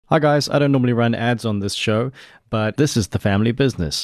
Hi guys, I don't normally run ads on this show, but this is the family business,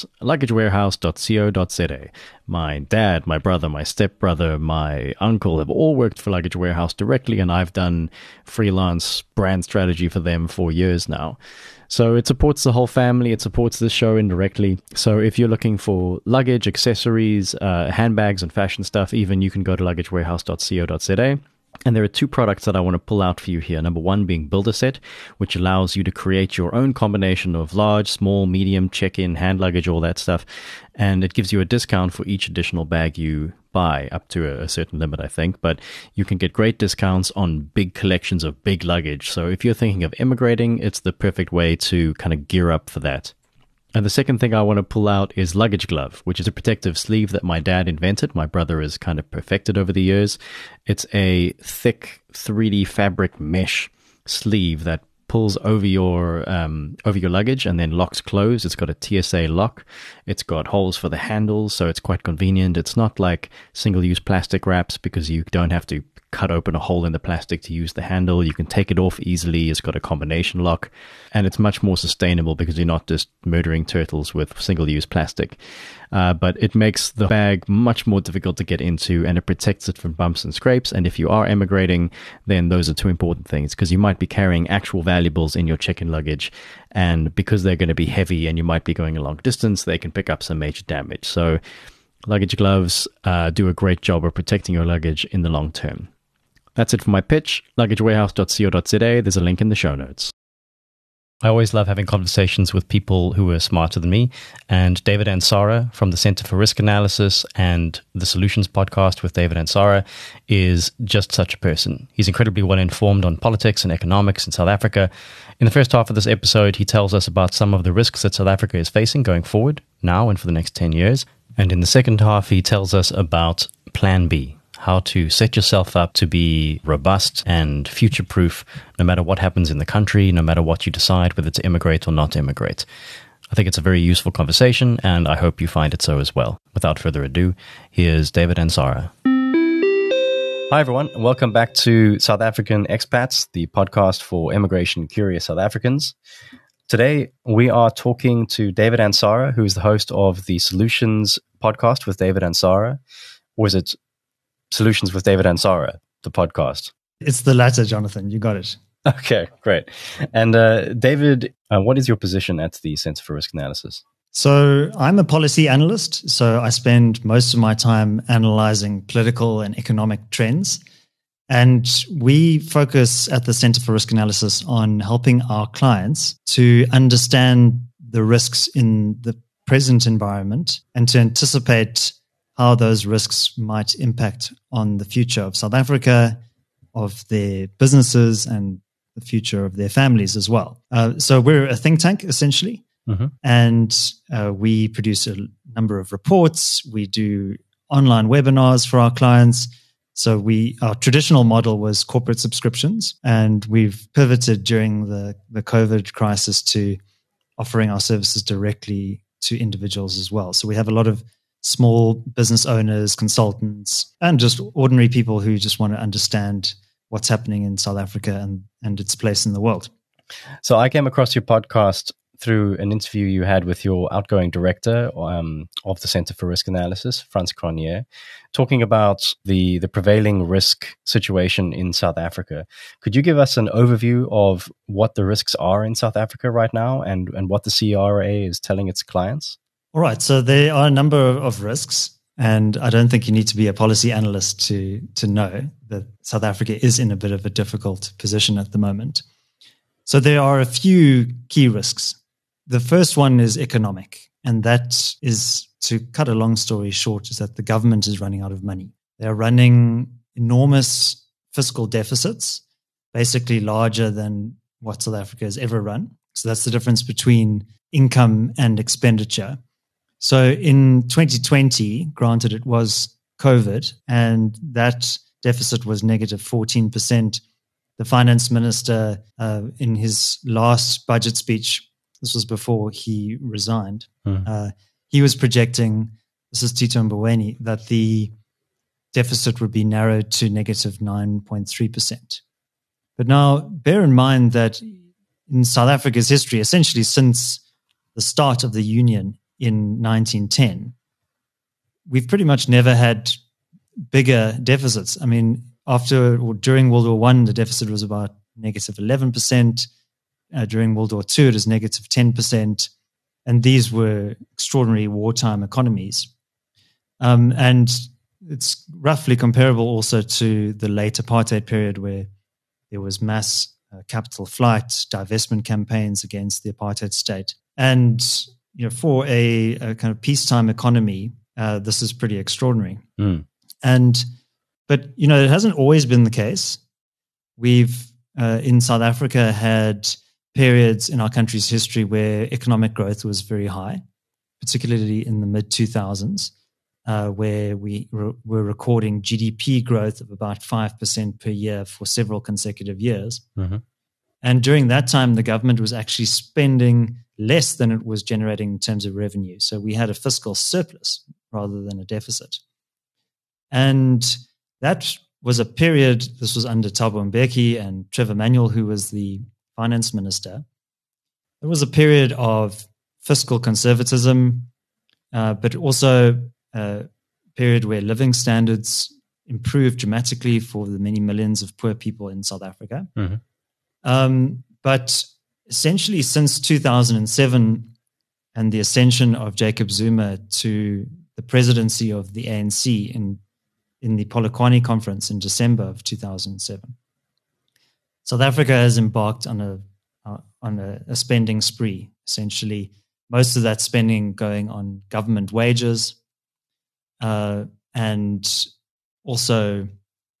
luggagewarehouse.co.za. My dad, my brother, my stepbrother, my uncle have all worked for Luggage Warehouse directly, and I've done freelance brand strategy for them for years now. So it supports the whole family, it supports this show indirectly. So if you're looking for luggage, accessories, handbags and fashion stuff, even you can go to luggagewarehouse.co.za. And there are two products that I want to pull out for you here. Number one being Build-A-Set, which allows you to create your own combination of large, small, medium, check-in, hand luggage, all that stuff. And it gives you a discount for each additional bag you buy, up to a certain limit, I think. But you can get great discounts on big collections of big luggage. So if you're thinking of immigrating, it's the perfect way to kind of gear up for that. And the second thing I want to pull out is Luggage Glove, which is a protective sleeve that my dad invented. My brother has kind of perfected over the years. It's a thick 3D fabric mesh sleeve that pulls over your luggage and then locks closed. It's got a TSA lock. It's got holes for the handles, so it's quite convenient. It's not like single-use plastic wraps because you don't have to cut open a hole in the plastic to use the handle. You can take it off easily. It's got a combination lock, and it's much more sustainable because you're not just murdering turtles with single-use plastic. But it makes the bag much more difficult to get into, and it protects it from bumps and scrapes. And if you are emigrating, then those are two important things, because you might be carrying actual valuables in your check-in luggage, and because they're going to be heavy and you might be going a long distance, they can pick up some major damage. So luggage gloves do a great job of protecting your luggage in the long term. That's it for my pitch. Luggagewarehouse.co.za. There's a link in the show notes. I always love having conversations with people who are smarter than me, and David Ansara from the Center for Risk Analysis and the Solutions podcast with David Ansara is just such a person. He's incredibly well informed on politics and economics in South Africa. In the first half of this episode, he tells us about some of the risks that South Africa is facing going forward, now and for the next 10 years. And in the second half, he tells us about Plan B. How to set yourself up to be robust and future-proof no matter what happens in the country, no matter what you decide, whether to immigrate or not to immigrate. I think it's a very useful conversation, and I hope you find it so as well. Without further ado, here's David Ansara. Hi, everyone. Welcome back to South African Expats, the podcast for immigration-curious South Africans. Today, we are talking to David Ansara, who is the host of the Solutions podcast with David Ansara. Or is it Solutions with David Ansara, the podcast? It's the latter, Jonathan. You got it. Okay, great. And David, what is your position at the Center for Risk Analysis? So I'm a policy analyst. So I spend most of my time analyzing political and economic trends. And we focus at the Center for Risk Analysis on helping our clients to understand the risks in the present environment and to anticipate how those risks might impact on the future of South Africa, of their businesses, and the future of their families as well. So we're a think tank, essentially, and we produce a number of reports. We do online webinars for our clients. So our traditional model was corporate subscriptions, and we've pivoted during the COVID crisis to offering our services directly to individuals as well. So we have a lot of small business owners, consultants, and just ordinary people who just want to understand what's happening in South Africa and its place in the world. So I came across your podcast through an interview you had with your outgoing director of the Center for Risk Analysis, Frans Cronje, talking about the prevailing risk situation in South Africa. Could you give us an overview of what the risks are in South Africa right now and what the CRA is telling its clients? All right. So there are a number of risks, and I don't think you need to be a policy analyst to know that South Africa is in a bit of a difficult position at the moment. So there are a few key risks. The first one is economic, and that is, to cut a long story short, is that the government is running out of money. They're running enormous fiscal deficits, basically larger than what South Africa has ever run. So that's the difference between income and expenditure. So in 2020, granted it was COVID, and that deficit was negative 14%. The finance minister, in his last budget speech, this was before he resigned, he was projecting, this is Tito Mboweni, that the deficit would be narrowed to negative 9.3%. But now bear in mind that in South Africa's history, essentially since the start of the Union in 1910, we've pretty much never had bigger deficits. I mean, after or during World War I, the deficit was about negative 11%. During World War II, it was negative 10%. And these were extraordinary wartime economies. And it's roughly comparable also to the late apartheid period, where there was mass capital flight, divestment campaigns against the apartheid state. And for a kind of peacetime economy, this is pretty extraordinary. But it hasn't always been the case. We've in South Africa had periods in our country's history where economic growth was very high, particularly in the mid-2000s, where we were recording GDP growth of about 5% per year for several consecutive years. Mm-hmm. And during that time, the government was actually spending less than it was generating in terms of revenue. So we had a fiscal surplus rather than a deficit. And that was a period, this was under Thabo Mbeki and Trevor Manuel, who was the finance minister. It was a period of fiscal conservatism, but also a period where living standards improved dramatically for the many millions of poor people in South Africa. Mm-hmm. But essentially since 2007 and the ascension of Jacob Zuma to the presidency of the ANC in the Polokwane conference in December of 2007, South Africa has embarked on a spending spree, essentially most of that spending going on government wages, and also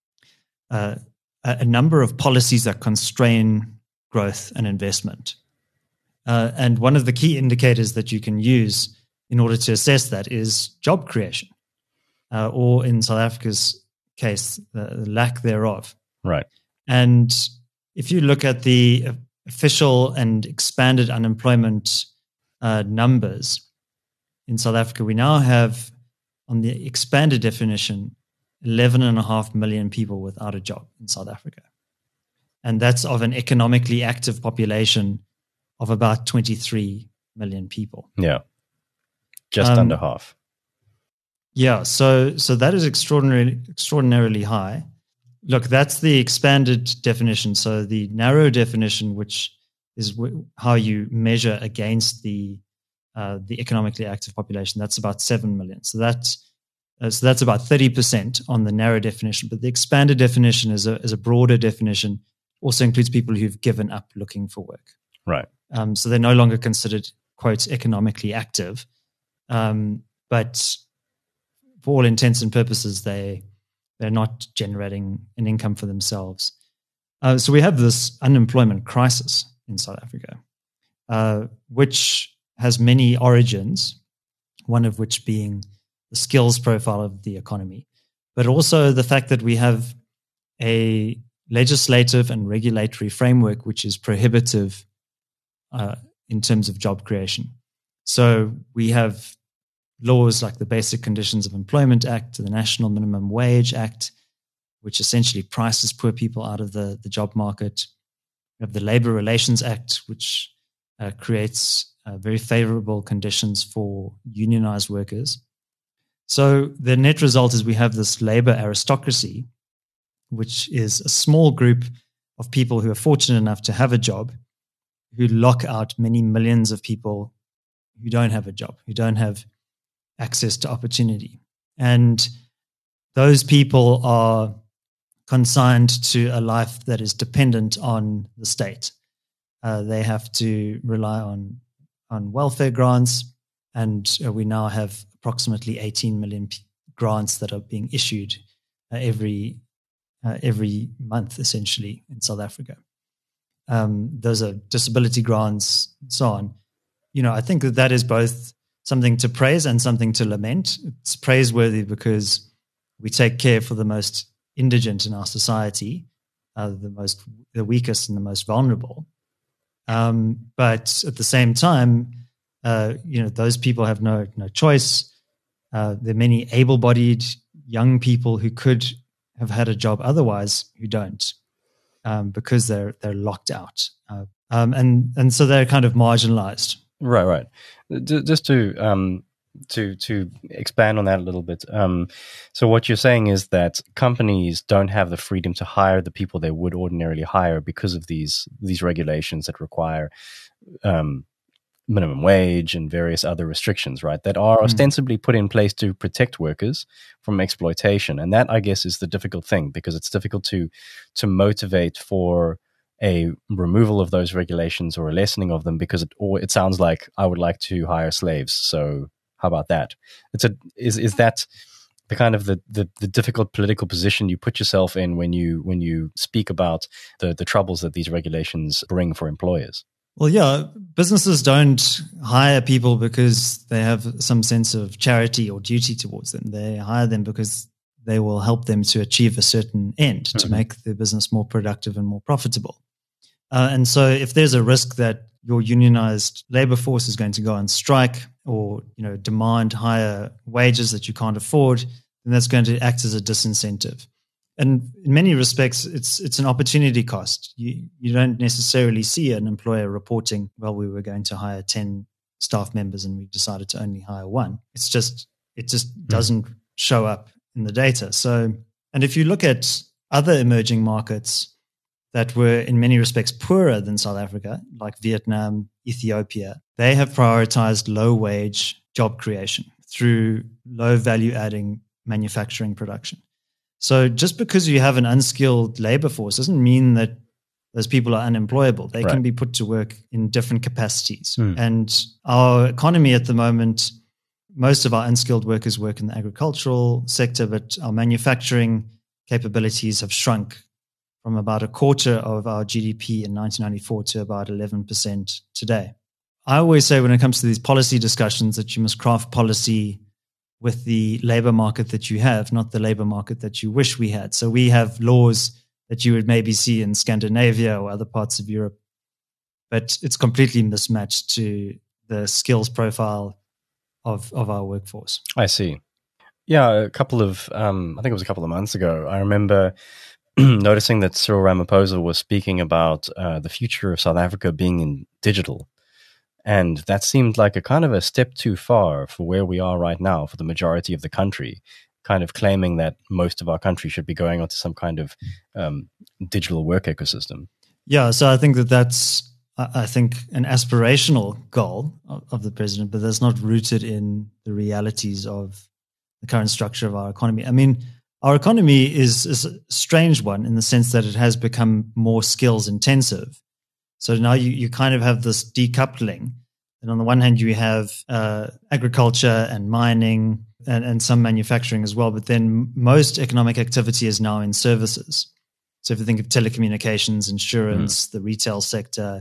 a number of policies that constrain growth and investment. And one of the key indicators that you can use in order to assess that is job creation, or in South Africa's case, the lack thereof. Right. And if you look at the official and expanded unemployment numbers in South Africa, we now have, on the expanded definition, 11.5 million people without a job in South Africa. And that's of an economically active population of about 23 million people. Yeah. Just under half. Yeah. So that is extraordinarily high. Look, that's the expanded definition. So the narrow definition, which is how you measure against the economically active population, that's about 7 million. So that's about 30% on the narrow definition. But the expanded definition is a broader definition. Also includes people who've given up looking for work. Right. So they're no longer considered, quote, economically active. But for all intents and purposes, they're not generating an income for themselves. So we have this unemployment crisis in South Africa, which has many origins, one of which being the skills profile of the economy, but also the fact that we have a legislative and regulatory framework which is prohibitive in terms of job creation. So we have laws like the Basic Conditions of Employment Act, the National Minimum Wage Act, which essentially prices poor people out of the job market. We have the Labor Relations Act, which creates very favorable conditions for unionized workers. So the net result is we have this labor aristocracy, which is a small group of people who are fortunate enough to have a job, who lock out many millions of people who don't have a job, who don't have access to opportunity. And those people are consigned to a life that is dependent on the state. They have to rely on welfare grants, and we now have approximately 18 million grants that are being issued every month, essentially, in South Africa. Those are disability grants and so on. I think that is both something to praise and something to lament. It's praiseworthy because we take care for the most indigent in our society, the weakest and the most vulnerable. But at the same time, those people have no choice. There are many able-bodied young people who could have had a job otherwise who don't, because they're locked out And so they're kind of marginalized. Right. Just to expand on that a little bit. So what you're saying is that companies don't have the freedom to hire the people they would ordinarily hire because of these regulations that require minimum wage and various other restrictions, right, that are ostensibly put in place to protect workers from exploitation. And that, I guess, is the difficult thing, because it's difficult to motivate for a removal of those regulations or a lessening of them, because it sounds like I would like to hire slaves. So how about that? Is that the kind of the difficult political position you put yourself in when you speak about the troubles that these regulations bring for employers? Well, yeah, businesses don't hire people because they have some sense of charity or duty towards them. They hire them because they will help them to achieve a certain end, to make their business more productive and more profitable. And so if there's a risk that your unionized labor force is going to go on strike or demand higher wages that you can't afford, then that's going to act as a disincentive. And in many respects, it's an opportunity cost. You don't necessarily see an employer reporting, well, we were going to hire 10 staff members and we decided to only hire one. It just doesn't show up in the data. So, and if you look at other emerging markets that were in many respects poorer than South Africa, like Vietnam, Ethiopia, they have prioritized low-wage job creation through low-value-adding manufacturing production. So just because you have an unskilled labor force doesn't mean that those people are unemployable. They can be put to work in different capacities. And our economy at the moment, most of our unskilled workers work in the agricultural sector, but our manufacturing capabilities have shrunk from about a quarter of our GDP in 1994 to about 11% today. I always say when it comes to these policy discussions that you must craft policy with the labor market that you have, not the labor market that you wish we had. So we have laws that you would maybe see in Scandinavia or other parts of Europe, but it's completely mismatched to the skills profile of our workforce. I see. Yeah, I think it was a couple of months ago, I remember noticing that Cyril Ramaphosa was speaking about the future of South Africa being in digital. And that seemed like a kind of a step too far for where we are right now for the majority of the country, kind of claiming that most of our country should be going onto some kind of digital work ecosystem. Yeah, so I think that's an aspirational goal of the president, but that's not rooted in the realities of the current structure of our economy. I mean, our economy is a strange one in the sense that it has become more skills intensive. So now you kind of have this decoupling. And on the one hand, you have agriculture and mining and some manufacturing as well. But then most economic activity is now in services. So if you think of telecommunications, insurance, the retail sector,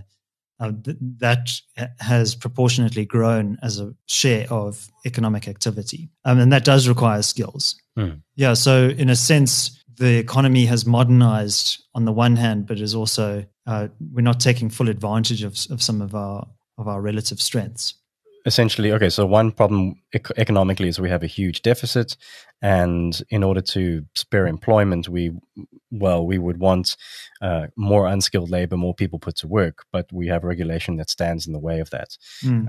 that has proportionately grown as a share of economic activity. And that does require skills. Yeah, so in a sense, the economy has modernized on the one hand, but is also we're not taking full advantage of some of our relative strengths. Essentially, okay, so one problem economically is we have a huge deficit, and in order to spare employment, we would want more unskilled labor, more people put to work, but we have regulation that stands in the way of that.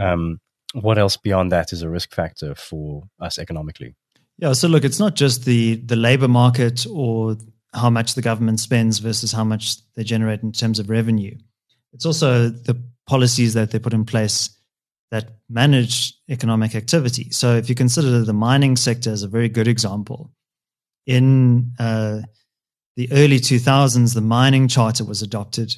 What else beyond that is a risk factor for us economically? Yeah, so look, it's not just the labor market or how much the government spends versus how much they generate in terms of revenue. It's also the policies that they put in place that manage economic activity. So if you consider the mining sector as a very good example, in the early 2000s, the mining charter was adopted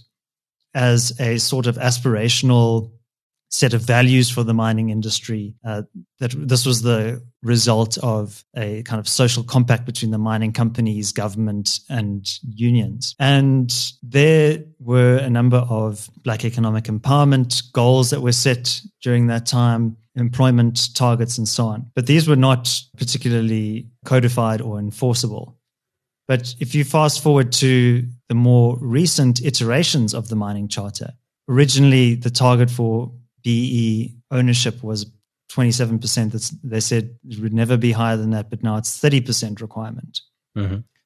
as a sort of aspirational set of values for the mining industry. That this was the result of a kind of social compact between the mining companies, government, and unions. And there were a number of Black economic empowerment goals that were set during that time, employment targets, and so on. But these were not particularly codified or enforceable. But if you fast forward to the more recent iterations of the mining charter, originally the target for BE ownership was 27%. They said it would never be higher than that, but now it's 30% requirement.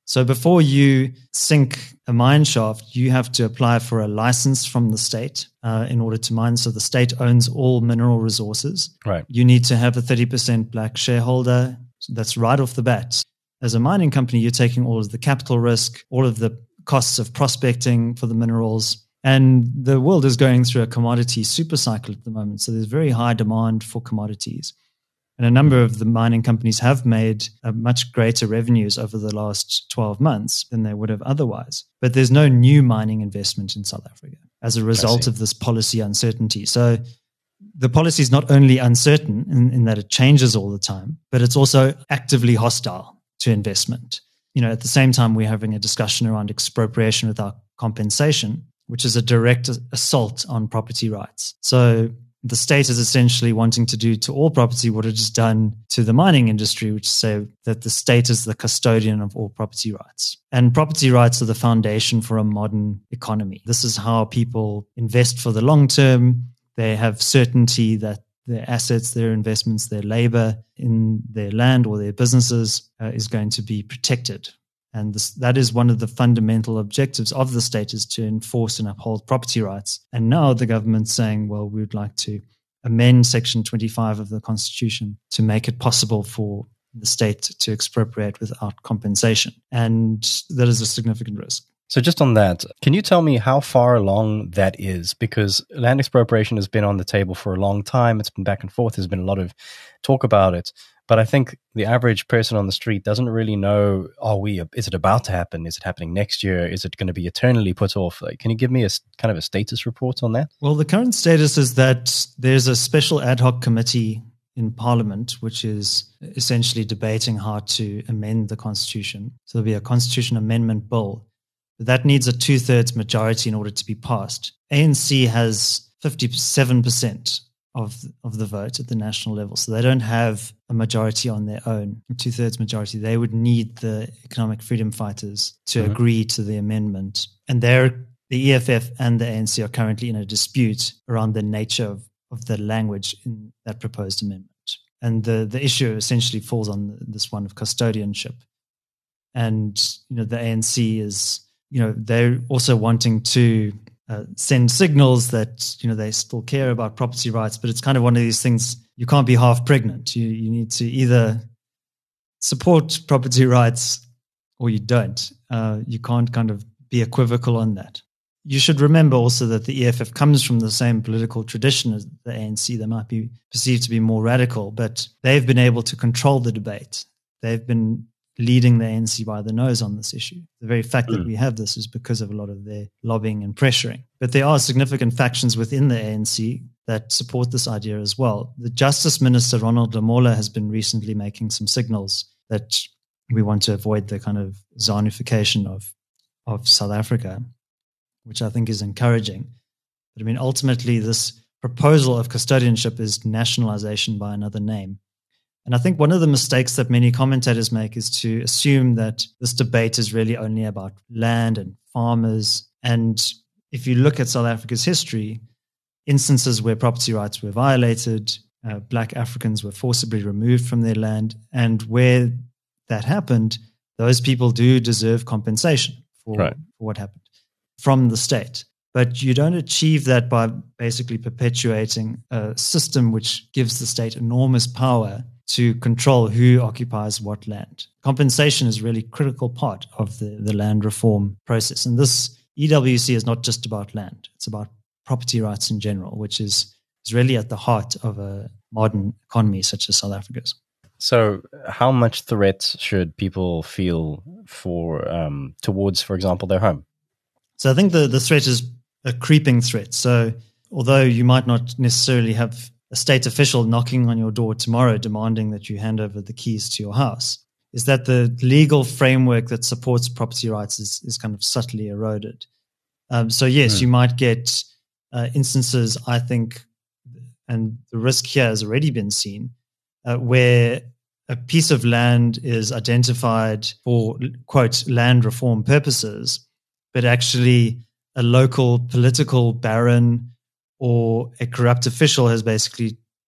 So before you sink a mine shaft, you have to apply for a license from the state in order to mine. So the state owns all mineral resources. Right. You need to have a 30% black shareholder. That's right off the bat. As a mining company, you're taking all of the capital risk, all of the costs of prospecting for the minerals. And the world is going through a commodity super cycle at the moment. So there's very high demand for commodities. And a number of the mining companies have made much greater revenues over the last 12 months than they would have otherwise. But there's no new mining investment in South Africa as a result of this policy uncertainty. So the policy is not only uncertain in that it changes all the time, but it's also actively hostile to investment. At the same time, we're having a discussion around expropriation without compensation, which is a direct assault on property rights. So the state is essentially wanting to do to all property what it has done to the mining industry, which is say that the state is the custodian of all property rights. And property rights are the foundation for a modern economy. This is how people invest for the long term. They have certainty that their assets, their investments, their labor in their land or their businesses is going to be protected. And that is one of the fundamental objectives of the state, is to enforce and uphold property rights. And now the government's saying, well, we would like to amend Section 25 of the Constitution to make it possible for the state to expropriate without compensation. And that is a significant risk. So just on that, can you tell me how far along that is? Because land expropriation has been on the table for a long time. It's been back and forth. There's been a lot of talk about it. But I think the average person on the street doesn't really know, is it about to happen? Is it happening next year? Is it going to be eternally put off? Can you give me a kind of a status report on that? Well, the current status is that there's a special ad hoc committee in Parliament, which is essentially debating how to amend the Constitution. So there'll be a Constitution Amendment Bill. But that needs a 2/3 majority in order to be passed. ANC has 57% of the vote at the national level. So they don't have a majority on their own, a 2/3 majority. They would need the economic freedom fighters to agree to the amendment. And the EFF and the ANC are currently in a dispute around the nature of the language in that proposed amendment. And the issue essentially falls on this one of custodianship. And, the ANC is, they're also wanting to send signals that, they still care about property rights, but it's kind of one of these things, you can't be half pregnant. You need to either support property rights or you don't. You can't kind of be equivocal on that. You should remember also that the EFF comes from the same political tradition as the ANC. They might be perceived to be more radical, but they've been able to control the debate. They've been leading the ANC by the nose on this issue. The very fact that we have this is because of a lot of their lobbying and pressuring. But there are significant factions within the ANC that support this idea as well. The Justice Minister, Ronald Lamola, has been recently making some signals that we want to avoid the kind of ZANUification of South Africa, which I think is encouraging. But ultimately, this proposal of custodianship is nationalization by another name. And I think one of the mistakes that many commentators make is to assume that this debate is really only about land and farmers. And if you look at South Africa's history, instances where property rights were violated, Black Africans were forcibly removed from their land, and where that happened, those people do deserve compensation for what happened from the state. But you don't achieve that by basically perpetuating a system which gives the state enormous power to control who occupies what land. Compensation is a really critical part of the land reform process. And this EWC is not just about land. It's about property rights in general, which is really at the heart of a modern economy such as South Africa's. So how much threat should people feel towards, for example, their home? So I think the threat is a creeping threat. So although you might not necessarily have a state official knocking on your door tomorrow demanding that you hand over the keys to your house, is that the legal framework that supports property rights is kind of subtly eroded. So yes, you might get instances, I think, and the risk here has already been seen, where a piece of land is identified for, quote, land reform purposes, but actually a local political baron or a corrupt official has basically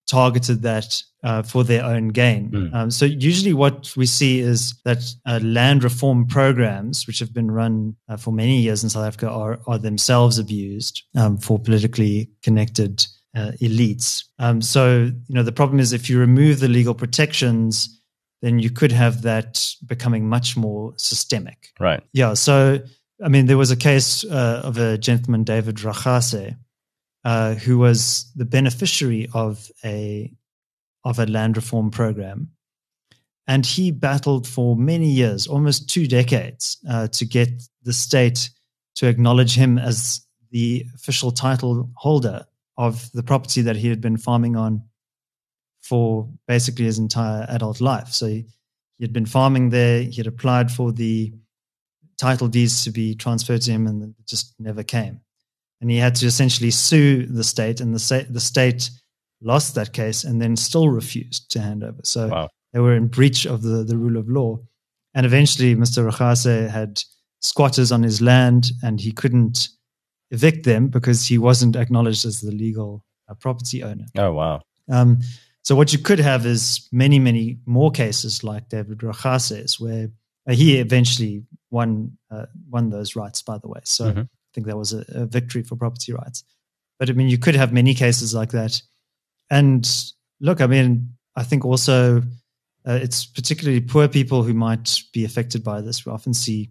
targeted that for their own gain. So usually what we see is that land reform programs, which have been run for many years in South Africa, are themselves abused for politically connected elites. So, the problem is if you remove the legal protections, then you could have that becoming much more systemic. Right. Yeah. So, there was a case of a gentleman, David Rachase, who was the beneficiary of a land reform program. And he battled for many years, almost 2 decades, to get the state to acknowledge him as the official title holder of the property that he had been farming on for basically his entire adult life. So he had been farming there. He had applied for the title deeds to be transferred to him, and it just never came. And he had to essentially sue the state, and the state lost that case and then still refused to hand over. So They were in breach of the rule of law. And eventually Mr. Rachase had squatters on his land, and he couldn't evict them because he wasn't acknowledged as the legal property owner. Oh, wow. So what you could have is many, many more cases like David Rachase's, where he eventually won those rights, by the way. So I think that was a victory for property rights. But you could have many cases like that. And look, I think also it's particularly poor people who might be affected by this. We often see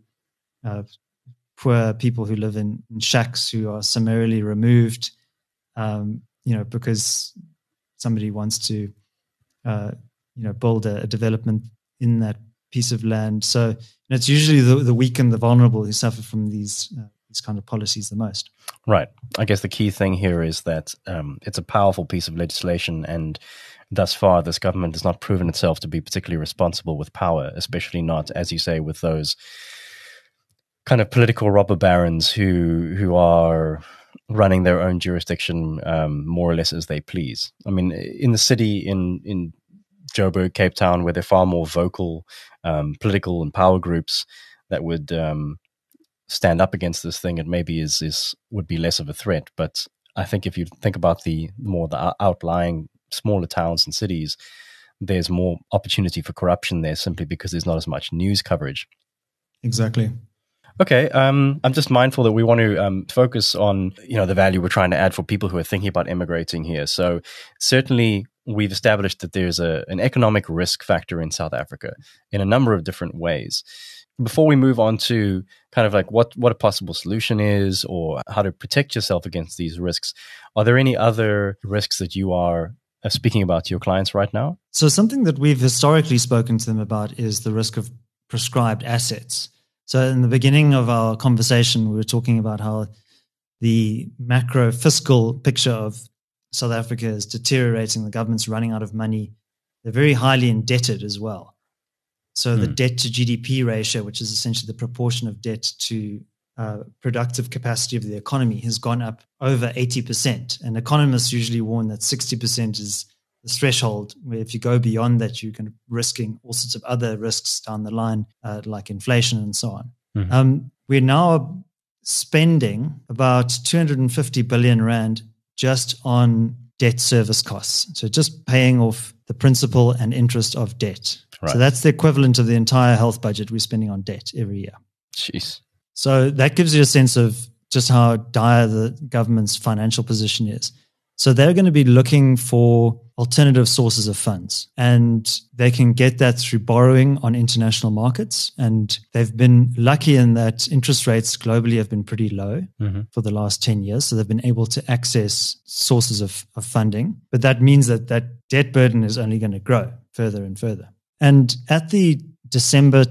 poor people who live in shacks who are summarily removed, because somebody wants to, build a development in that piece of land. So it's usually the weak and the vulnerable who suffer from these kind of policies the most. Right. I guess the key thing here is that it's a powerful piece of legislation, and thus far this government has not proven itself to be particularly responsible with power, especially not, as you say, with those kind of political robber barons who are running their own jurisdiction more or less as they please. In the city, in Joburg, Cape Town, where there are far more vocal political and power groups that would stand up against this thing, it maybe would be less of a threat. But I think if you think about the outlying smaller towns and cities, there's more opportunity for corruption there simply because there's not as much news coverage. Exactly. Okay, I'm just mindful that we want to focus on the value we're trying to add for people who are thinking about immigrating here. So certainly we've established that there's an economic risk factor in South Africa in a number of different ways. Before we move on to kind of like what a possible solution is or how to protect yourself against these risks, are there any other risks that you are speaking about to your clients right now? So something that we've historically spoken to them about is the risk of prescribed assets. So in the beginning of our conversation, we were talking about how the macro fiscal picture of South Africa is deteriorating. The government's running out of money. They're very highly indebted as well. So the debt to GDP ratio, which is essentially the proportion of debt to productive capacity of the economy, has gone up over 80%. And economists usually warn that 60% is the threshold, where if you go beyond that, you're kind of risking all sorts of other risks down the line, like inflation and so on. We're now spending about 250 billion rand just on debt service costs. So just paying off the principal and interest of debt. Right. So that's the equivalent of the entire health budget we're spending on debt every year. Jeez. So that gives you a sense of just how dire the government's financial position is. So they're going to be looking for alternative sources of funds, and they can get that through borrowing on international markets. And they've been lucky in that interest rates globally have been pretty low for the last 10 years. So they've been able to access sources of funding. But that means that debt burden is only going to grow further and further. And at the December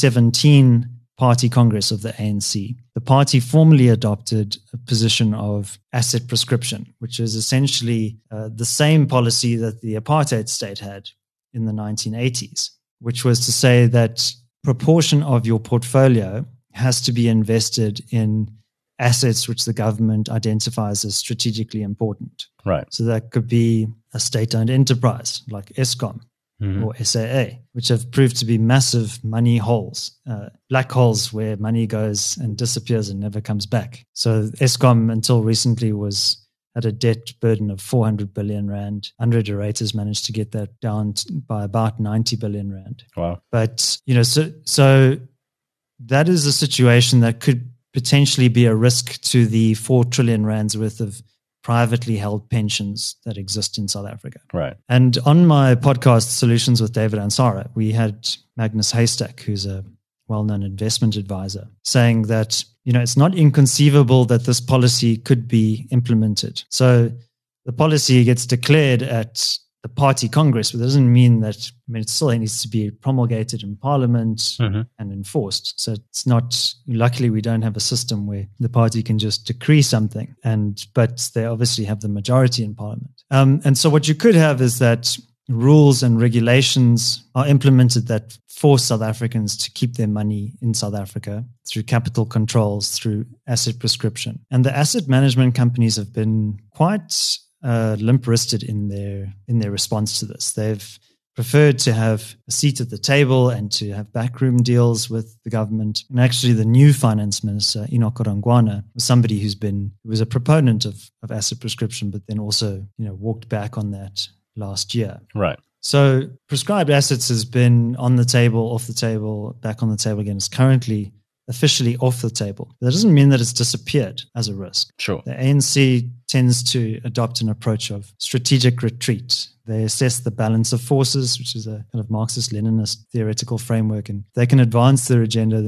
2017 Party Congress of the ANC, the party formally adopted a position of asset prescription, which is essentially the same policy that the apartheid state had in the 1980s, which was to say that proportion of your portfolio has to be invested in assets which the government identifies as strategically important. Right. So that could be a state-owned enterprise like Eskom, or SAA, which have proved to be massive money holes, black holes where money goes and disappears and never comes back. So Eskom until recently had a debt burden of 400 billion rand. Andre de Ruyter's managed to get that down by about 90 billion rand. Wow. But, so that is a situation that could potentially be a risk to the 4 trillion rands worth of privately held pensions that exist in South Africa. Right. And on my podcast, Solutions with David Ansara, we had Magnus Haystack, who's a well-known investment advisor, saying that, it's not inconceivable that this policy could be implemented. So the policy gets declared at the party congress, but it doesn't mean that, it still needs to be promulgated in parliament and enforced. So it's not, luckily we don't have a system where the party can just decree something, but they obviously have the majority in parliament. And so what you could have is that rules and regulations are implemented that force South Africans to keep their money in South Africa through capital controls, through asset prescription. And the asset management companies have been quite limp-wristed in their response to this. They've preferred to have a seat at the table and to have backroom deals with the government. And actually, the new finance minister, Enoch Godongwana, was somebody who was a proponent of asset prescription, but then also walked back on that last year. Right. So prescribed assets has been on the table, off the table, back on the table again. It's currently officially off the table. That doesn't mean that it's disappeared as a risk. Sure. The ANC tends to adopt an approach of strategic retreat. They assess the balance of forces, which is a kind of Marxist-Leninist theoretical framework, and they can advance their agenda,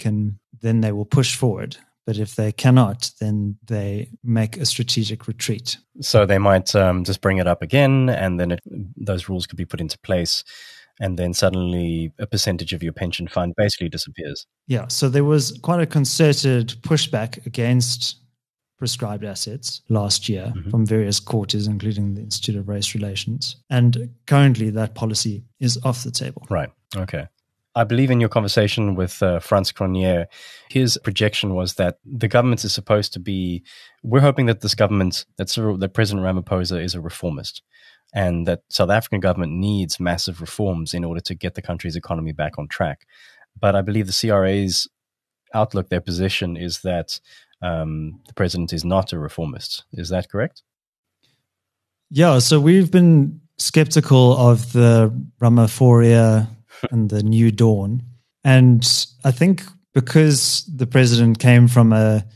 then they will push forward. But if they cannot, then they make a strategic retreat. So they might just bring it up again, and then those rules could be put into place, and then suddenly a percentage of your pension fund basically disappears. Yeah, so there was quite a concerted pushback against prescribed assets last year from various quarters, including the Institute of Race Relations. And currently that policy is off the table. Right, okay. I believe in your conversation with Frans Cronje, his projection was that the government is supposed to be, we're hoping that this government, that President Ramaphosa is a reformist, and that South African government needs massive reforms in order to get the country's economy back on track. But I believe the CRA's outlook, their position is that the president is not a reformist. Is that correct? Yeah, so we've been skeptical of the Ramaphosa and the New Dawn. And I think because the president came from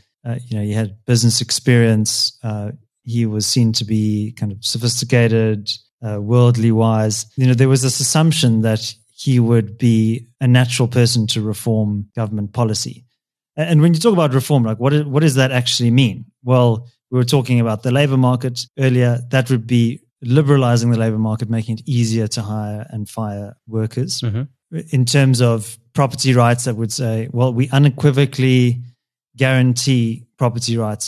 he had business experience, he was seen to be kind of sophisticated, worldly wise. There was this assumption that he would be a natural person to reform government policy. And when you talk about reform, like what does that actually mean? Well, we were talking about the labor market earlier. That would be liberalizing the labor market, making it easier to hire and fire workers. In terms of property rights, I would say, well, we unequivocally guarantee property rights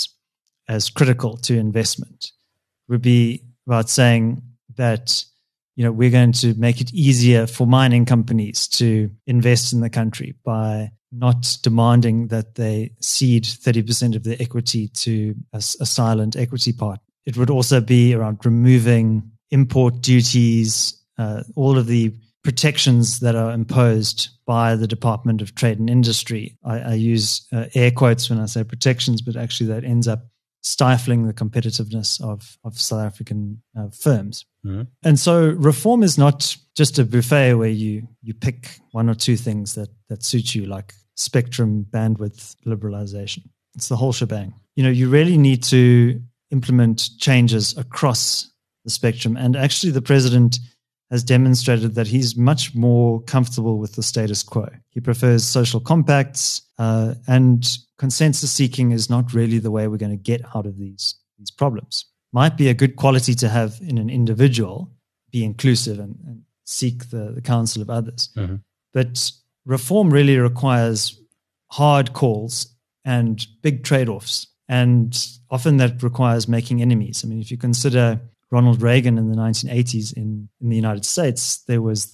as critical to investment. It would be about saying that, we're going to make it easier for mining companies to invest in the country by not demanding that they cede 30% of their equity to a silent equity part. It would also be around removing import duties, all of the protections that are imposed by the Department of Trade and Industry. I use air quotes when I say protections, but actually that ends up stifling the competitiveness of South African firms. And so reform is not just a buffet where you pick one or two things that suit you, like spectrum bandwidth liberalization. It's the whole shebang. You really need to implement changes across the spectrum. And actually the president has demonstrated that he's much more comfortable with the status quo. He prefers social compacts, and consensus seeking is not really the way we're going to get out of these problems. Might be a good quality to have in an individual, be inclusive and seek the counsel of others. But reform really requires hard calls and big trade-offs. And often that requires making enemies. I mean, if you consider Ronald Reagan in the 1980s in the United States, there was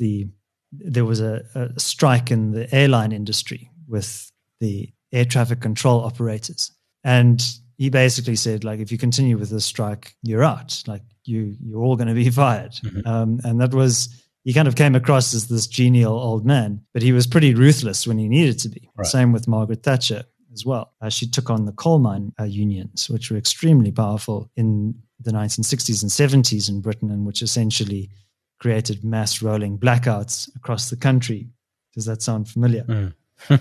a strike in the airline industry with the air traffic control operators. And he basically said, like, if you continue with this strike, you're out. Like, you're all going to be fired. And that was, he kind of came across as this genial old man, but he was pretty ruthless when he needed to be. Right. Same with Margaret Thatcher as well. She took on the coal mine unions, which were extremely powerful in the 1960s and 70s in Britain, and which essentially created mass rolling blackouts across the country. Does that sound familiar?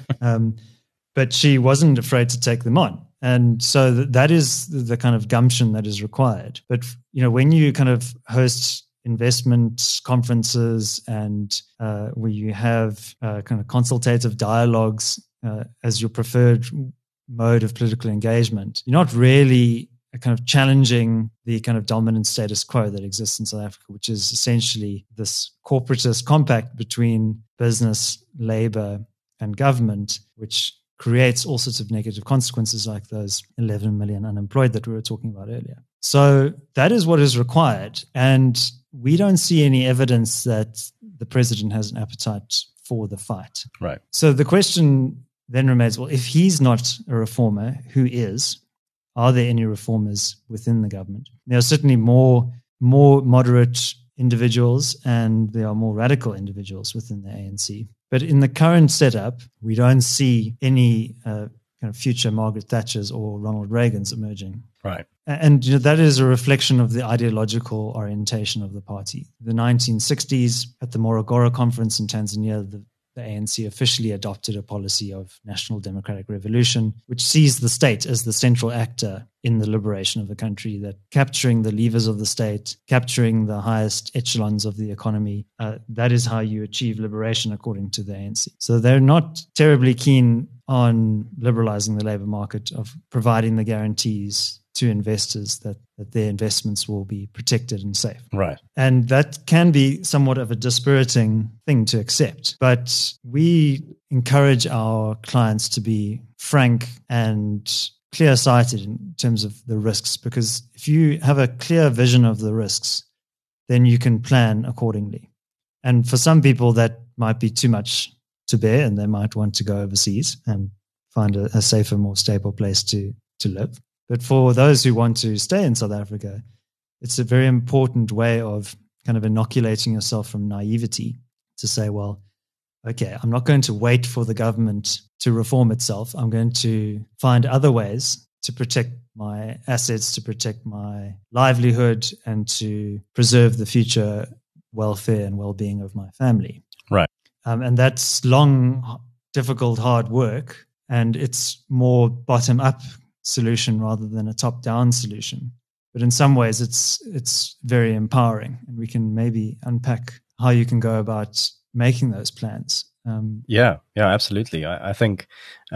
But she wasn't afraid to take them on. And so that is the kind of gumption that is required. But, when you kind of host investment conferences and where you have kind of consultative dialogues as your preferred mode of political engagement, you're not really kind of challenging the kind of dominant status quo that exists in South Africa, which is essentially this corporatist compact between business, labor, and government, which creates all sorts of negative consequences like those 11 million unemployed that we were talking about earlier. So that is what is required. And we don't see any evidence that the president has an appetite for the fight. Right. So the question then remains, well, if he's not a reformer, who is? Are there any reformers within the government? There are certainly more moderate individuals and there are more radical individuals within the ANC. But in the current setup, we don't see any kind of future Margaret Thatchers or Ronald Reagans emerging. Right. And that is a reflection of the ideological orientation of the party. The 1960s, at the Morogoro Conference in Tanzania, the ANC officially adopted a policy of national democratic revolution, which sees the state as the central actor in the liberation of the country, that capturing the levers of the state, capturing the highest echelons of the economy, that is how you achieve liberation according to the ANC. So they're not terribly keen on liberalizing the labor market, of providing the guarantees to investors that their investments will be protected and safe. Right. And that can be somewhat of a dispiriting thing to accept. But we encourage our clients to be frank and clear-sighted in terms of the risks, because if you have a clear vision of the risks, then you can plan accordingly. And for some people, that might be too much to bear, and they might want to go overseas and find a safer, more stable place to live. But for those who want to stay in South Africa, it's a very important way of kind of inoculating yourself from naivety to say, well, okay, I'm not going to wait for the government to reform itself. I'm going to find other ways to protect my assets, to protect my livelihood, and to preserve the future welfare and well-being of my family. Right. And that's long, difficult, hard work. And it's more bottom-up solution rather than a top-down solution. But in some ways, it's very empowering, and we can maybe unpack how you can go about making those plans. Yeah, absolutely. I think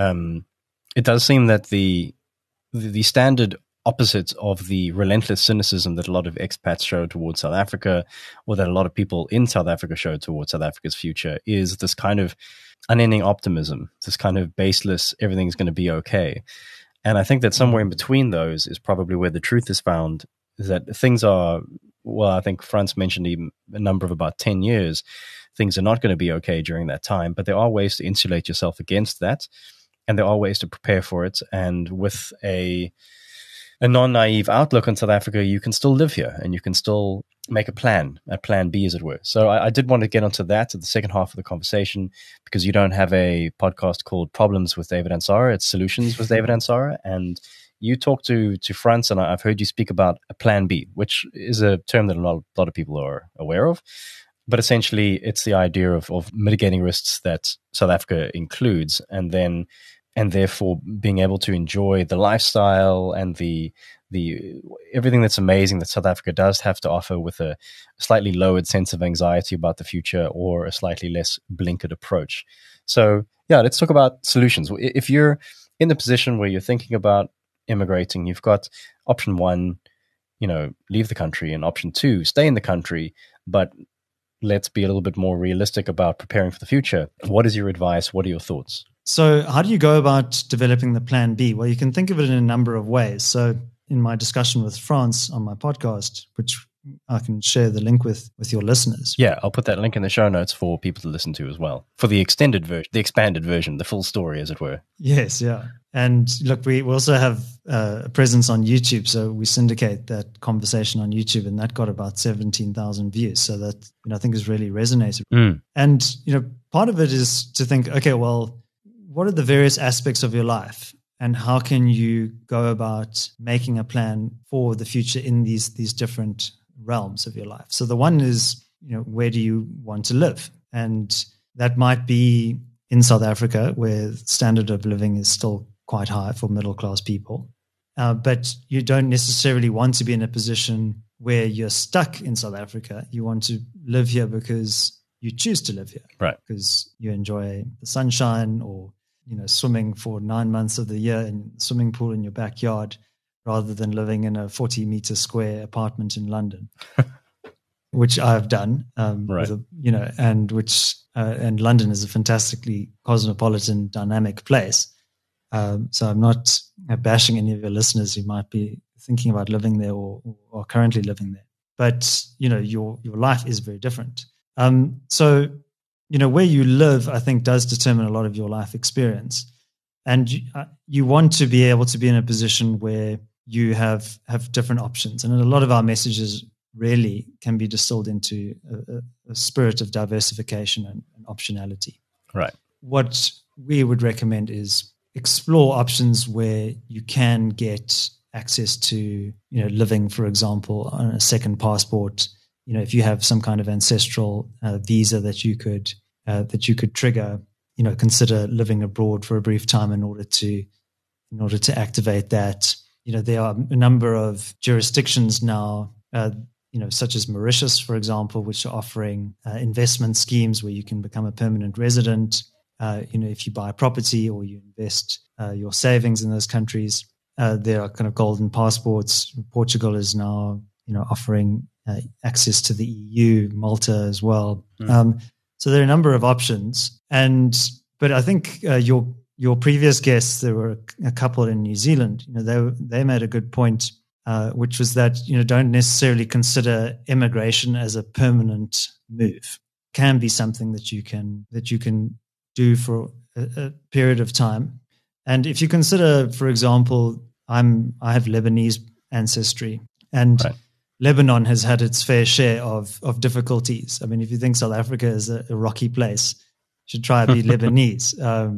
it does seem that the standard opposite of the relentless cynicism that a lot of expats show towards South Africa, or that a lot of people in South Africa show towards South Africa's future, is this kind of unending optimism, this kind of baseless, everything's going to be okay. And I think that somewhere in between those is probably where the truth is found, is that things are, well, I think Frans mentioned even a number of about 10 years, things are not going to be okay during that time, but there are ways to insulate yourself against that, and there are ways to prepare for it. And with a non-naive outlook on South Africa, you can still live here and you can still make a plan B, as it were. So I did want to get onto that at the second half of the conversation, because you don't have a podcast called Problems with David Ansara, it's Solutions with David Ansara. And you talk to Frans, and I've heard you speak about a plan B, which is a term that a lot of people are aware of. But essentially, it's the idea of mitigating risks that South Africa includes, and therefore being able to enjoy the lifestyle and the everything that's amazing that South Africa does have to offer, with a slightly lowered sense of anxiety about the future, or a slightly less blinkered approach. So yeah, let's talk about solutions. If you're in the position where you're thinking about immigrating, you've got option one, leave the country, and option two, stay in the country, but let's be a little bit more realistic about preparing for the future. What is your advice? What are your thoughts? So how do you go about developing the plan B? Well, you can think of it in a number of ways. So in my discussion with Frans on my podcast, which I can share the link with your listeners. Yeah, I'll put that link in the show notes for people to listen to as well, for the extended version, the expanded version, the full story, as it were. Yes, yeah. And look, we also have a presence on YouTube, so we syndicate that conversation on YouTube, and that got about 17,000 views. So that, I think has really resonated. And, part of it is to think, okay, well, what are the various aspects of your life? and how can you go about making a plan for the future in these different realms of your life. So the one is, where do you want to live? And that might be in South Africa, where standard of living is still quite high for middle-class people. But you don't necessarily want to be in a position where you're stuck in South Africa. You want to live here because you choose to live here, right? Because you enjoy the sunshine, or swimming for 9 months of the year in the swimming pool in your backyard, rather than living in a 40-meter square apartment in London, which I've done. Right. And London is a fantastically cosmopolitan, dynamic place. So I'm not bashing any of your listeners who might be thinking about living there or currently living there. But, your life is very different. So, where you live, I think, does determine a lot of your life experience. And you want to be able to be in a position where you have different options. And a lot of our messages really can be distilled into a spirit of diversification and optionality. Right. What we would recommend is explore options where you can get access to, living, for example, on a second passport. If you have some kind of ancestral visa that you could trigger, consider living abroad for a brief time in order to activate that. There are a number of jurisdictions now, such as Mauritius, for example, which are offering investment schemes where you can become a permanent resident. If you buy a property or you invest your savings in those countries, there are kind of golden passports. Portugal is now, offering access to the EU, Malta as well. So there are a number of options. But I think your previous guests, there were a couple in New Zealand. They made a good point, which was that don't necessarily consider immigration as a permanent move. Can be something that you can do for a period of time. And if you consider, for example, I have Lebanese ancestry, and right. Lebanon has had its fair share of difficulties. I mean, if you think South Africa is a rocky place, you should try to be Lebanese.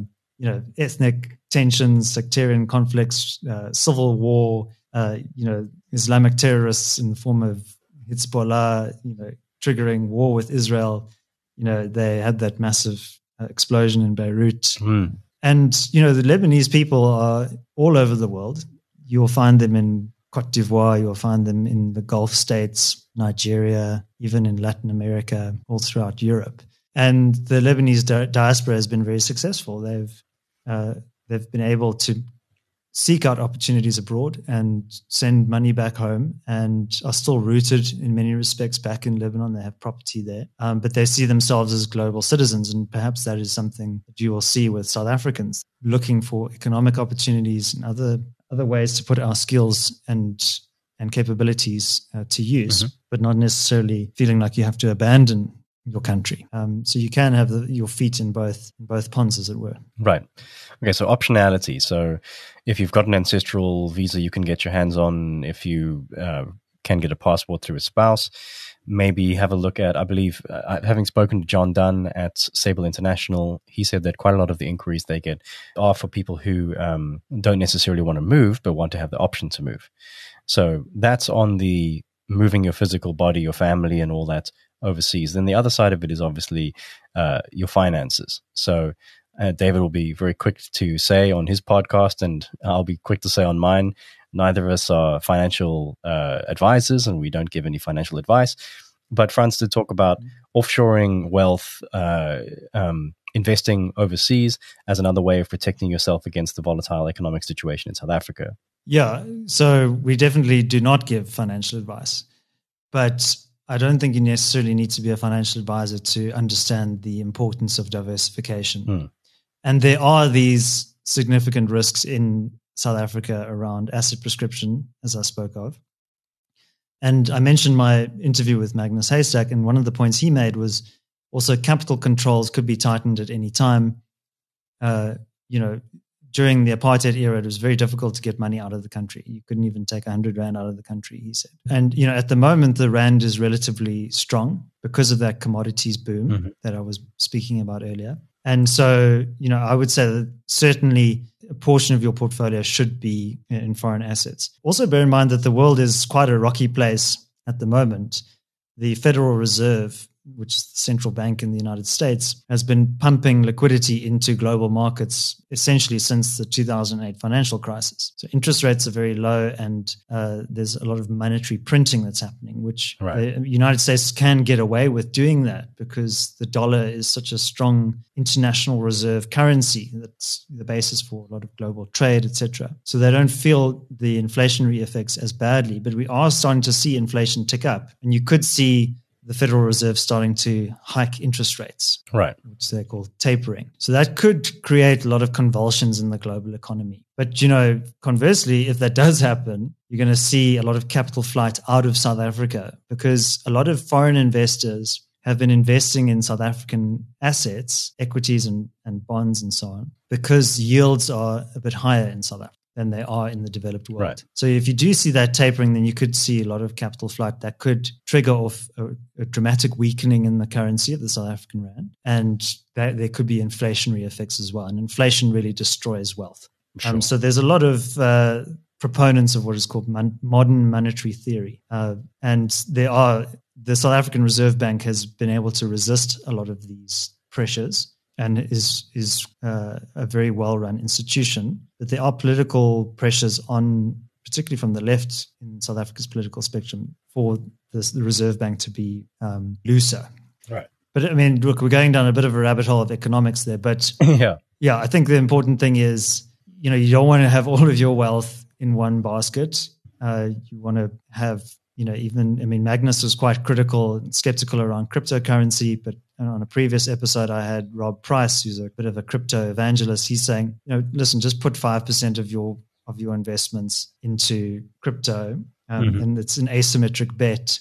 Ethnic tensions, sectarian conflicts, civil war, Islamic terrorists in the form of Hezbollah, triggering war with Israel. They had that massive explosion in Beirut. And, the Lebanese people are all over the world. You'll find them in Cote d'Ivoire, you'll find them in the Gulf states, Nigeria, even in Latin America, all throughout Europe. And the Lebanese diaspora has been very successful. They've been able to seek out opportunities abroad and send money back home, and are still rooted in many respects back in Lebanon. They have property there, but they see themselves as global citizens. And perhaps that is something that you will see with South Africans looking for economic opportunities and other ways to put our skills and capabilities to use, but not necessarily feeling like you have to abandon your country. So you can have your feet in both ponds, as it were. Right. Okay, so optionality. So if you've got an ancestral visa you can get your hands on, if you can get a passport through a spouse, maybe have a look at, I believe, having spoken to John Dunn at Sable International, he said that quite a lot of the inquiries they get are for people who don't necessarily want to move, but want to have the option to move. So that's on the moving your physical body, your family, and all that overseas. Then the other side of it is obviously your finances. So David will be very quick to say on his podcast, and I'll be quick to say on mine, neither of us are financial advisors, and we don't give any financial advice. But Frans did talk about offshoring wealth, investing overseas as another way of protecting yourself against the volatile economic situation in South Africa. Yeah, so we definitely do not give financial advice, but I don't think you necessarily need to be a financial advisor to understand the importance of diversification. And there are these significant risks in South Africa around asset prescription, as I spoke of. And I mentioned my interview with Magnus Haystack, and one of the points he made was also capital controls could be tightened at any time. During the apartheid era, it was very difficult to get money out of the country. You couldn't even take 100 Rand out of the country, he said. And, at the moment, the Rand is relatively strong because of that commodities boom that I was speaking about earlier. And so, I would say that certainly a portion of your portfolio should be in foreign assets. Also bear in mind that the world is quite a rocky place at the moment. The Federal Reserve, which is the central bank in the United States, has been pumping liquidity into global markets essentially since the 2008 financial crisis. So interest rates are very low, and there's a lot of monetary printing that's happening, which the United States can get away with doing that because the dollar is such a strong international reserve currency that's the basis for a lot of global trade, etc. So they don't feel the inflationary effects as badly, but we are starting to see inflation tick up, and you could see the Federal Reserve starting to hike interest rates, right, which they call tapering. So that could create a lot of convulsions in the global economy. But, conversely, if that does happen, you're going to see a lot of capital flight out of South Africa because a lot of foreign investors have been investing in South African assets, equities and bonds and so on, because yields are a bit higher in South Africa than they are in the developed world. Right. So if you do see that tapering, then you could see a lot of capital flight that could trigger off a dramatic weakening in the currency of the South African rand. And there could be inflationary effects as well. And inflation really destroys wealth. Sure. So there's a lot of proponents of what is called modern monetary theory. And the South African Reserve Bank has been able to resist a lot of these pressures and is a very well-run institution. But there are political pressures on, particularly from the left in South Africa's political spectrum, for the Reserve Bank to be looser. Right. But I mean, look, we're going down a bit of a rabbit hole of economics there. But yeah, I think the important thing is, you don't want to have all of your wealth in one basket. You want to have, Magnus was quite critical and skeptical around cryptocurrency, but on a previous episode, I had Rob Price, who's a bit of a crypto evangelist. He's saying, listen, just put 5% of your investments into crypto, and it's an asymmetric bet.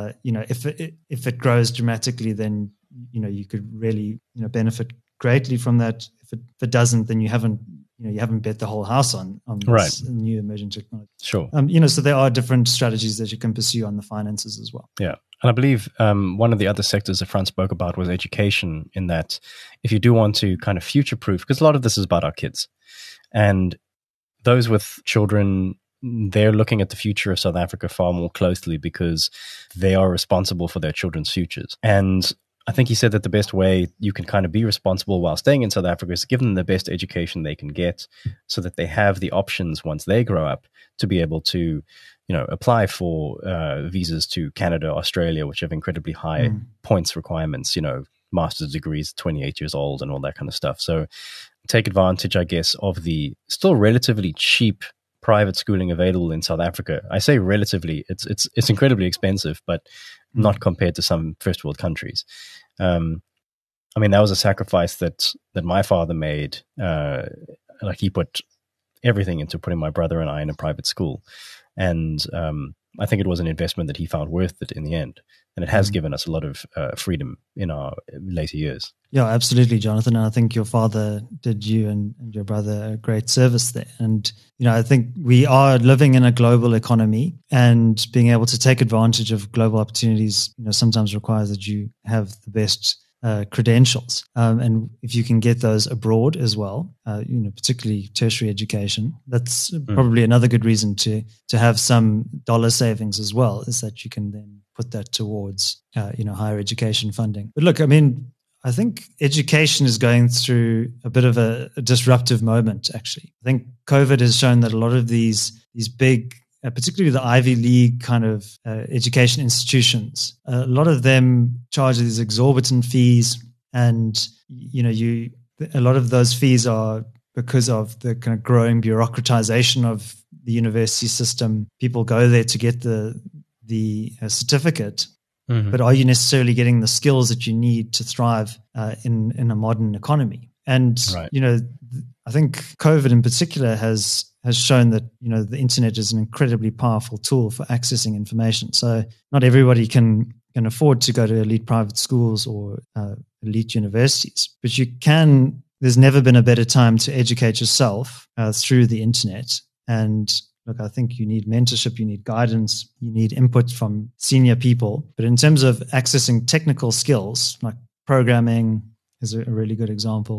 If it grows dramatically, then you could really this greatly from that. If it doesn't, then you haven't bet the whole house on this new emerging technology. Sure. So there are different strategies that you can pursue on the finances as well. Yeah. And I believe one of the other sectors that Frans spoke about was education, in that if you do want to kind of future-proof, because a lot of this is about our kids, and those with children, they're looking at the future of South Africa far more closely because they are responsible for their children's futures. And I think he said that the best way you can kind of be responsible while staying in South Africa is to give them the best education they can get, so that they have the options once they grow up to be able to, apply for visas to Canada, Australia, which have incredibly high points requirements, master's degrees, 28 years old and all that kind of stuff. So take advantage, I guess, of the still relatively cheap private schooling available in South Africa. I say relatively, it's incredibly expensive, but not compared to some first world countries. That was a sacrifice that my father made. He put everything into putting my brother and I in a private school. And I think it was an investment that he found worth it in the end. And it has given us a lot of freedom in our later years. Yeah, absolutely, Jonathan. And I think your father did you and your brother a great service there. And, I think we are living in a global economy, and being able to take advantage of global opportunities, sometimes requires that you have the best credentials. And if you can get those abroad as well, particularly tertiary education, that's probably another good reason to have some dollar savings as well, is that you can then put that towards, higher education funding. But look, I think education is going through a bit of a disruptive moment, actually. I think COVID has shown that a lot of these big, particularly the Ivy League kind of education institutions, a lot of them charge these exorbitant fees. And, a lot of those fees are because of the kind of growing bureaucratization of the university system. People go there to get the certificate. But are you necessarily getting the skills that you need to thrive in a modern economy? And, I think COVID in particular has shown that, the internet is an incredibly powerful tool for accessing information. So not everybody can afford to go to elite private schools or elite universities, but you can. There's never been a better time to educate yourself through the internet. And look, I think you need mentorship, you need guidance, you need input from senior people. But in terms of accessing technical skills, like programming is a really good example,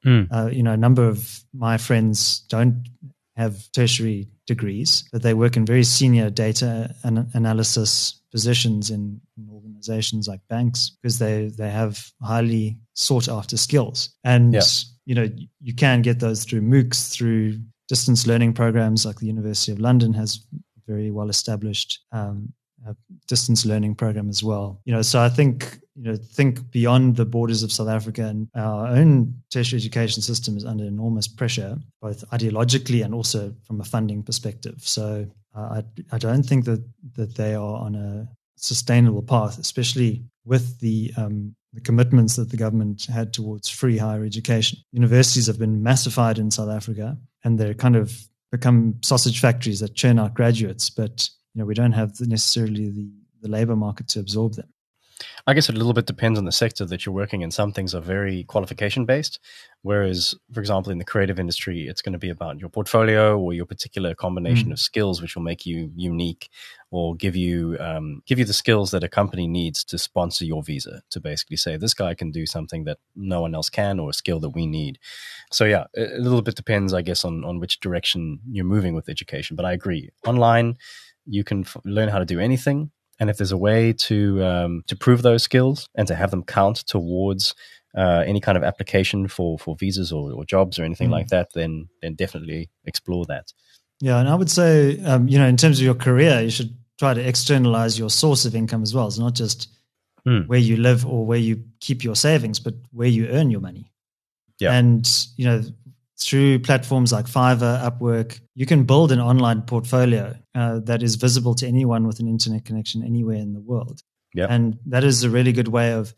A number of my friends don't have tertiary degrees, but they work in very senior data analysis positions in organizations like banks because they have highly sought after skills. And, you can get those through MOOCs, through distance learning programs like the University of London has very well established distance learning program as well. So I think beyond the borders of South Africa, and our own tertiary education system is under enormous pressure, both ideologically and also from a funding perspective. So I don't think that they are on a sustainable path, especially with the commitments that the government had towards free higher education. Universities have been massified in South Africa, and they're kind of become sausage factories that churn out graduates, but we don't have necessarily the labor market to absorb them. I guess it a little bit depends on the sector that you're working in. Some things are very qualification based, whereas, for example, in the creative industry, it's going to be about your portfolio or your particular combination of skills, which will make you unique or give you the skills that a company needs to sponsor your visa, to basically say this guy can do something that no one else can, or a skill that we need. So yeah, a little bit depends, I guess, on which direction you're moving with education. But I agree, online you can learn how to do anything. And if there's a way to prove those skills and to have them count towards any kind of application for visas or jobs or anything like that, then definitely explore that. Yeah, and I would say, in terms of your career, you should try to externalize your source of income as well. It's not just where you live or where you keep your savings, but where you earn your money. Yeah. And, through platforms like Fiverr, Upwork, you can build an online portfolio that is visible to anyone with an internet connection anywhere in the world. Yeah. And that is a really good way of,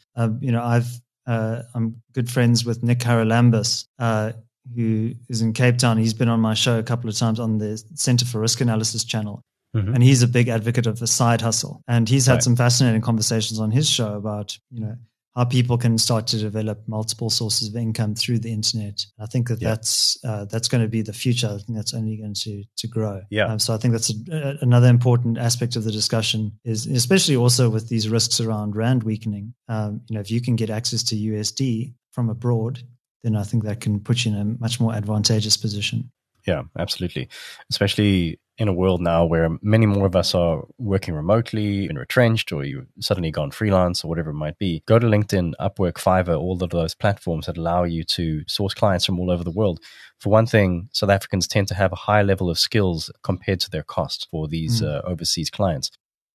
I'm good friends with Nick Haralambous, who is in Cape Town. He's been on my show a couple of times on the Center for Risk Analysis channel. And he's a big advocate of a side hustle. And he's had some fascinating conversations on his show about, how people can start to develop multiple sources of income through the internet. I think that's going to be the future. I think that's only going to grow. Yeah. So I think that's another important aspect of the discussion is, especially also with these risks around rand weakening. If you can get access to USD from abroad, then I think that can put you in a much more advantageous position. Yeah, absolutely. Especially in a world now where many more of us are working remotely and retrenched, or you've suddenly gone freelance or whatever it might be. Go to LinkedIn, Upwork, Fiverr, all of those platforms that allow you to source clients from all over the world. For one thing, South Africans tend to have a high level of skills compared to their cost for these overseas clients.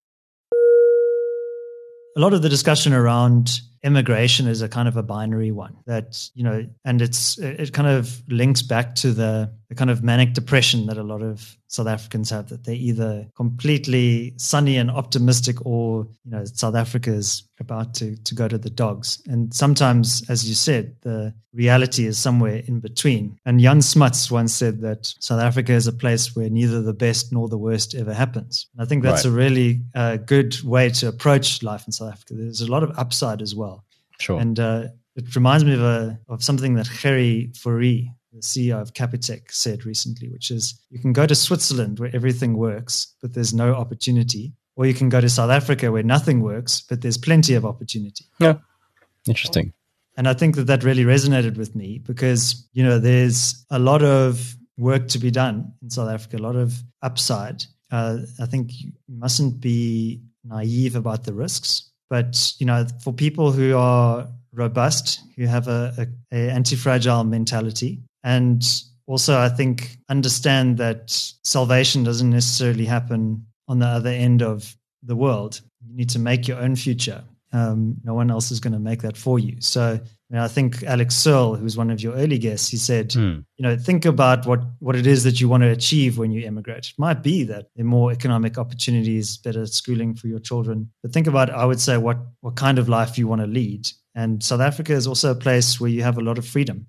A lot of the discussion around immigration is a kind of a binary one that, and it kind of links back to the kind of manic depression that a lot of South Africans have, that they're either completely sunny and optimistic or, South Africa is about to go to the dogs. And sometimes, as you said, the reality is somewhere in between. And Jan Smuts once said that South Africa is a place where neither the best nor the worst ever happens. And I think that's a really good way to approach life in South Africa. There's a lot of upside as well. Sure. And it reminds me of something that Gerrie Fourie, the CEO of Capitec, said recently, which is you can go to Switzerland where everything works, but there's no opportunity. Or you can go to South Africa where nothing works, but there's plenty of opportunity. Yeah, interesting. And I think that really resonated with me because, there's a lot of work to be done in South Africa, a lot of upside. I think you mustn't be naive about the risks. But, for people who are robust, who have a anti-fragile mentality, and also I think understand that salvation doesn't necessarily happen on the other end of the world. You need to make your own future. No one else is going to make that for you. So I think Alex Searle, who's one of your early guests, he said, think about what it is that you want to achieve when you immigrate. It might be that there are more economic opportunities, better schooling for your children. But think about, I would say, what kind of life you want to lead. And South Africa is also a place where you have a lot of freedom,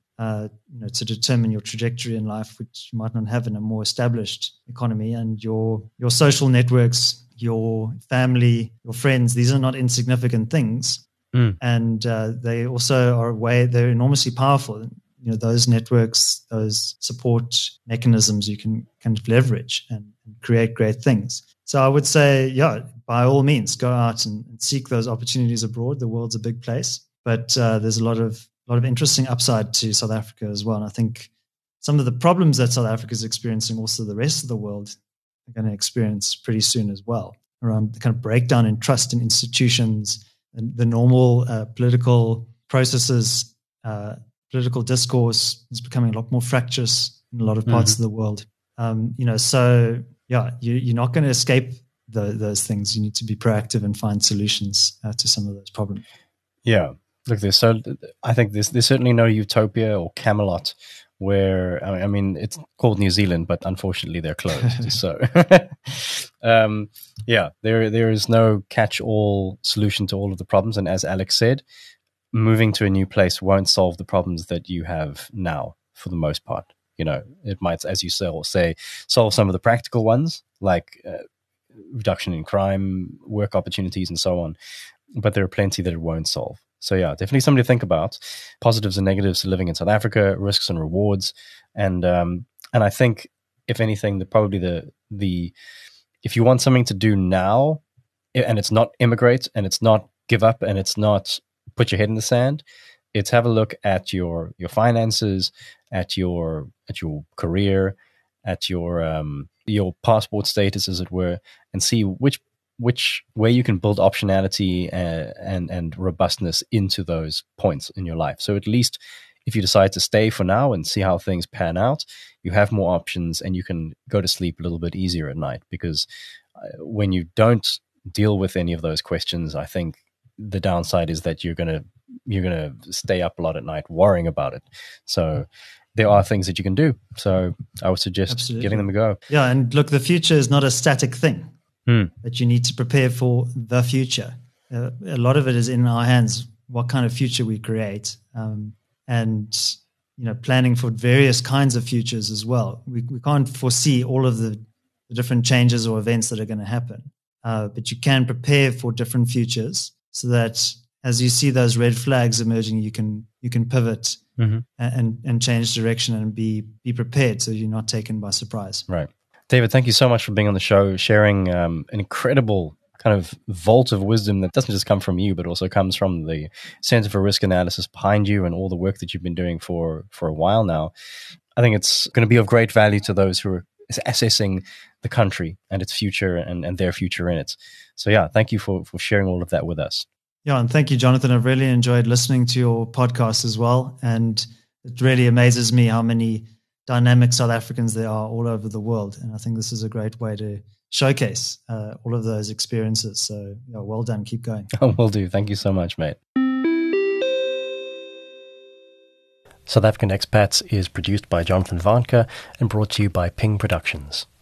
to determine your trajectory in life, which you might not have in a more established economy. And your social networks, your family, your friends, these are not insignificant things. And they also they're enormously powerful. Those networks, those support mechanisms you can kind of leverage and create great things. So I would say, by all means, go out and seek those opportunities abroad. The world's a big place, but there's a lot of lot of interesting upside to South Africa as well. And I think some of the problems that South Africa is experiencing, also the rest of the world are going to experience pretty soon as well, around the kind of breakdown in trust in institutions and the normal political processes. Political discourse is becoming a lot more fractious in a lot of parts of the world. So yeah, you're not going to escape those things. You need to be proactive and find solutions to some of those problems. Yeah, look, I think there's certainly no utopia or Camelot where, I mean, it's called New Zealand, but unfortunately they're closed. So, there is no catch-all solution to all of the problems. And as Alex said, moving to a new place won't solve the problems that you have now for the most part. It might, as you say, solve some of the practical ones, like reduction in crime, work opportunities, and so on. But there are plenty that it won't solve. So yeah, definitely something to think about. Positives and negatives to living in South Africa, risks and rewards. And I think, if anything, if you want something to do now, and it's not immigrate, and it's not give up, and it's not put your head in the sand, it's have a look at your finances, at your career, at your passport status, as it were, and see which way you can build optionality and robustness into those points in your life. So at least if you decide to stay for now and see how things pan out, you have more options and you can go to sleep a little bit easier at night. Because when you don't deal with any of those questions, I think the downside is that you're gonna stay up a lot at night worrying about it. So there are things that you can do. So I would suggest giving them a go. Yeah, and look, the future is not a static thing. That you need to prepare for the future. A lot of it is in our hands, what kind of future we create, and planning for various kinds of futures as well. We can't foresee all of the different changes or events that are going to happen, but you can prepare for different futures so that as you see those red flags emerging, you can pivot and change direction and be prepared so you're not taken by surprise. Right. David, thank you so much for being on the show, sharing an incredible kind of vault of wisdom that doesn't just come from you, but also comes from the Center for Risk Analysis behind you and all the work that you've been doing for a while now. I think it's going to be of great value to those who are assessing the country and its future and their future in it. So yeah, thank you for sharing all of that with us. Yeah, and thank you, Jonathan. I've really enjoyed listening to your podcast as well. And it really amazes me how many dynamic South Africans there are all over the world. And I think this is a great way to showcase all of those experiences. So yeah, well done. Keep going. Will do. Thank you so much, mate. South African Expats is produced by Jonathan Vanka and brought to you by Ping Productions.